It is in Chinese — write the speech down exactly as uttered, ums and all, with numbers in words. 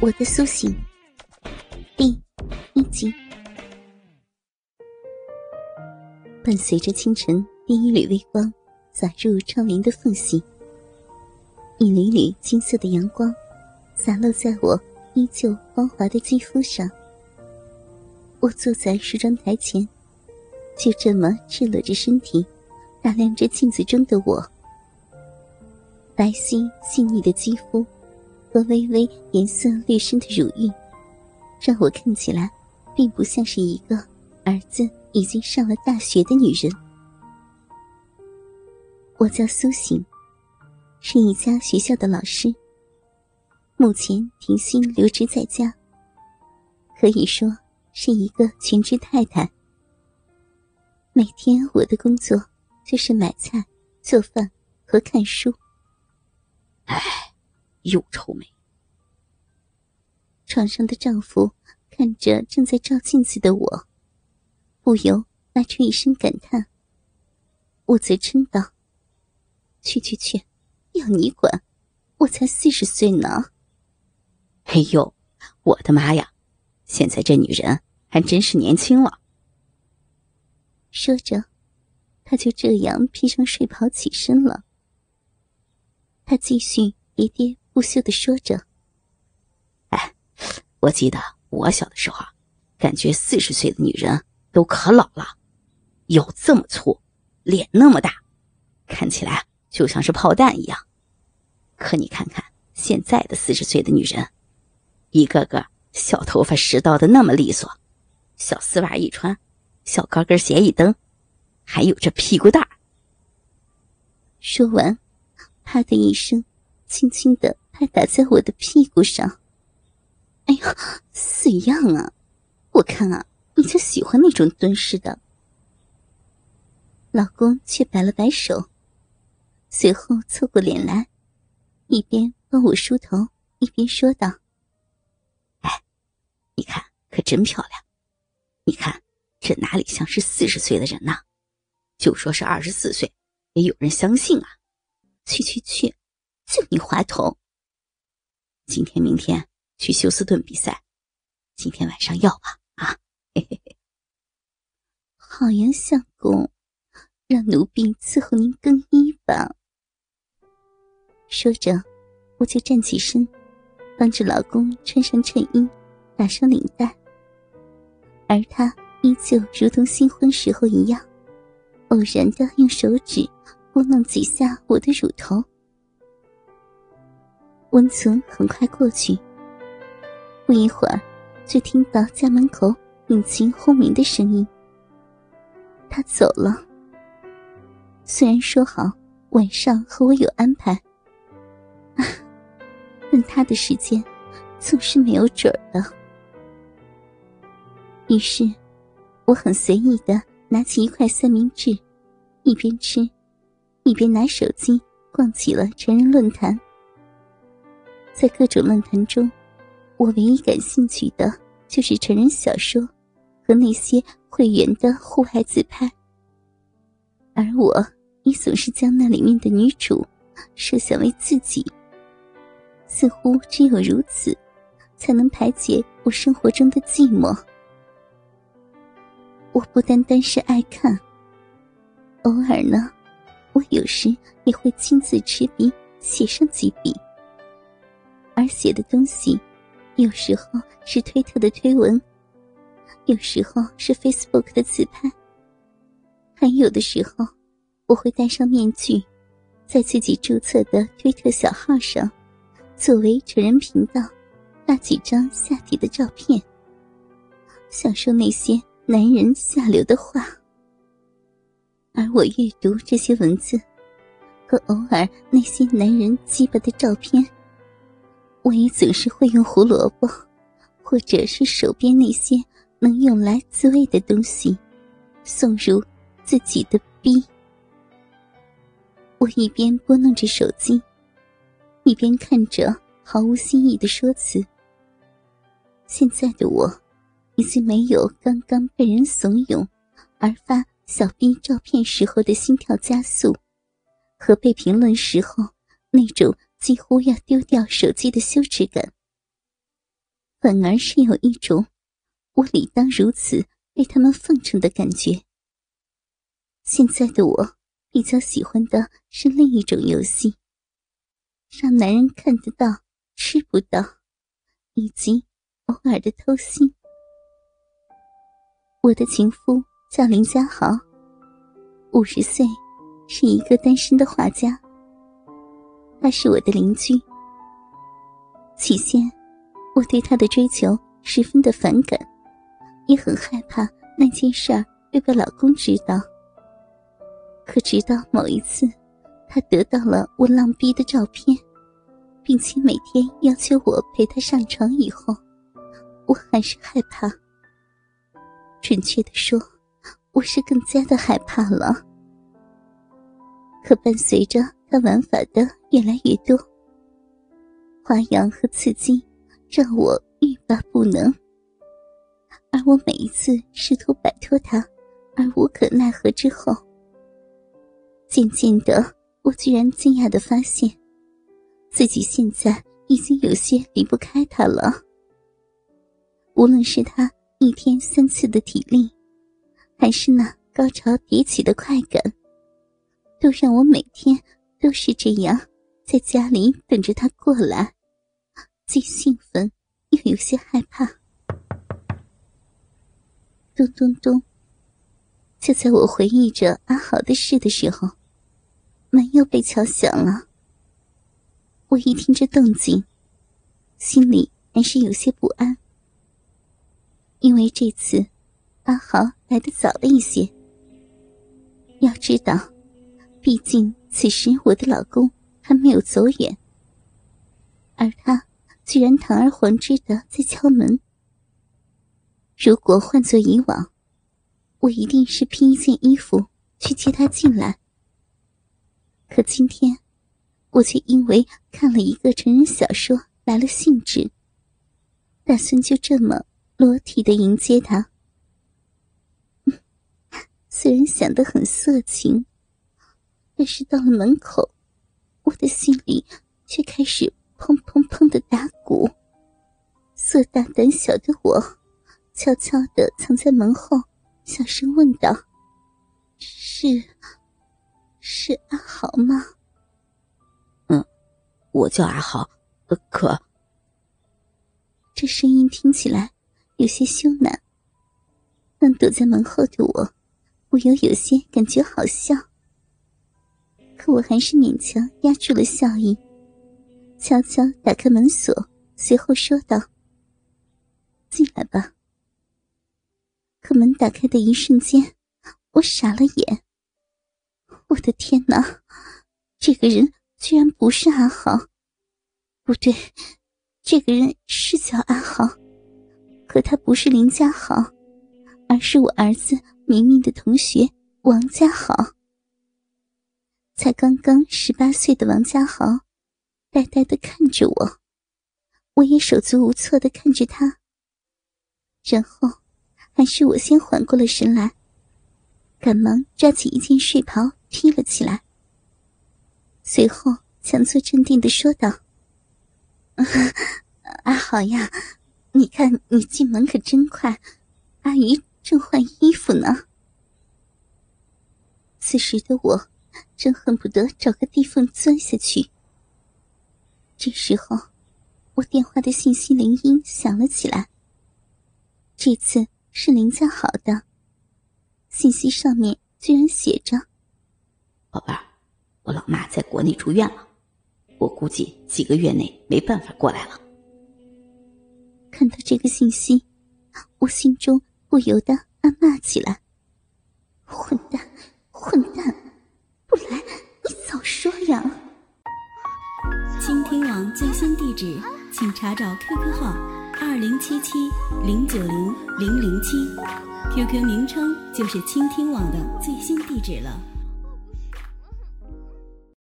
我的苏醒第一集。伴随着清晨第一缕微光洒入窗棂的缝隙，一缕缕金色的阳光洒落在我依旧光滑的肌肤上。我坐在梳妆台前，就这么赤裸着身体打量着镜子中的我。白皙细腻的肌肤和微微颜色略深的乳晕，让我看起来并不像是一个儿子已经上了大学的女人。我叫苏醒，是一家学校的老师，目前停薪留职在家，可以说是一个全职太太。每天我的工作就是买菜、做饭和看书。 唉，又愁眉。 床上的丈夫看着正在照镜子的我，不由发出一声感叹。我则嗔道：去去去，要你管，我才四十岁呢。 哎呦，我的妈呀，现在这女人还真是年轻了。 说着，他就这样披上睡袍起身了。他继续喋喋不休地说着： 哎，我记得我小的时候啊，感觉四十岁的女人都可老了，腰这么粗，脸那么大，看起来就像是炮弹一样。可你看看现在的四十岁的女人，一个个小头发拾到的那么利索，小丝袜一穿，小高跟鞋一蹬，还有这屁股蛋儿。 说完，啪的一声轻轻地拍打在我的屁股上。哎呀，死样啊，我看啊，你就喜欢那种蹲式的。老公却摆了摆手，随后凑过脸来，一边帮我梳头一边说道： 哎，你看可真漂亮，你看这哪里像是四十岁的人呢？就说是二十四岁也有人相信啊。 去去去，就你话头。 今天明天去休斯顿比赛，今天晚上要吧啊，嘿嘿嘿。 好呀，相公，让奴婢伺候您更衣吧。说着，我就站起身，帮着老公穿上衬衣，打上领带。而他依旧如同新婚时候一样，偶然地用手指拨弄几下我的乳头。温存很快过去，不一会儿就听到家门口引擎轰鸣的声音。他走了。虽然说好晚上和我有安排，啊，但他的时间总是没有准儿的。于是我很随意地拿起一块三明治，一边吃一边拿手机逛起了成人论坛。在各种论坛中，我唯一感兴趣的就是成人小说和那些会员的户外自拍，而我也总是将那里面的女主设想为自己。似乎只有如此，才能排解我生活中的寂寞。我不单单是爱看，偶尔呢，我有时也会亲自持笔写上几笔。而写的东西，有时候是推特的推文，有时候是 Facebook 的自拍，还有的时候我会戴上面具，在自己注册的推特小号上，作为成人频道，发几张下体的照片，享受那些男人下流的话。而我阅读这些文字和偶尔那些男人鸡巴的照片，我也总是会用胡萝卜或者是手边那些能用来自慰的东西送入自己的逼。我一边拨弄着手机，一边看着毫无新意的说辞。现在的我已经没有刚刚被人怂恿而发小逼照片时候的心跳加速，和被评论时候那种几乎要丢掉手机的羞耻感。 反而是有一种我理当如此被他们奉承的感觉。现在的我比较喜欢的是另一种游戏，让男人看得到吃不到，以及偶尔的偷腥。我的情夫叫林家豪，五十岁，是一个单身的画家。他是我的邻居。起先我对他的追求十分的反感，也很害怕那件事儿会被老公知道。可直到某一次他得到了我浪逼的照片，并且每天要求我陪他上床以后，我还是害怕。准确地说，我是更加的害怕了。可伴随着他玩法的越来越多，花样和刺激让我欲罢不能。而我每一次试图摆脱他而无可奈何之后，渐渐的我居然惊讶地发现自己现在已经有些离不开他了。无论是他一天三次的体力，还是那高潮迭起的快感，都让我每天都是这样在家里等着他过来，既兴奋又有些害怕。咚咚咚，就在我回忆着阿豪的事的时候，门又被敲响了。我一听这动静，心里还是有些不安，因为这次阿豪来得早了一些。要知道，毕竟此时我的老公还没有走远，而他居然堂而皇之的在敲门。如果换作以往，我一定是披一件衣服去接他进来。可今天我却因为看了一个成人小说来了兴致，打算就这么裸体的迎接他。虽然想得很色情，但是到了门口，我的心里却开始砰砰砰的打鼓。色大胆小的我悄悄地藏在门后，小声问道：是是阿豪吗？ 嗯，我叫阿豪，呃，可…… 这声音听起来有些羞赧，但躲在门后的我不由有些感觉好笑。可我还是勉强压住了笑意，悄悄打开门锁，随后说道：进来吧。可门打开的一瞬间，我傻了眼。我的天哪，这个人居然不是阿豪。不对，这个人是叫阿豪，可他不是林家豪，而是我儿子明明的同学王家豪。才刚刚十八岁的王家豪呆呆地看着我，我也手足无措地看着他。然后还是我先缓过了神来，赶忙抓起一件睡袍踢了起来，随后强作镇定地说道：阿豪呀，你看你进门可真快，阿姨正换衣服呢。此时的我真恨不得找个地缝钻下去。这时候我电话的信息铃音响了起来，这次是林家豪的。信息上面居然写着： 宝贝儿，我老妈在国内住院了，我估计几个月内没办法过来了。 看到这个信息，我心中不由得暗骂起来：混蛋混蛋，不来你早说呀。 倾听网最新地址请查找 Q Q 号二零七七零九零零零七， Q Q 名称就是倾听网的最新地址了。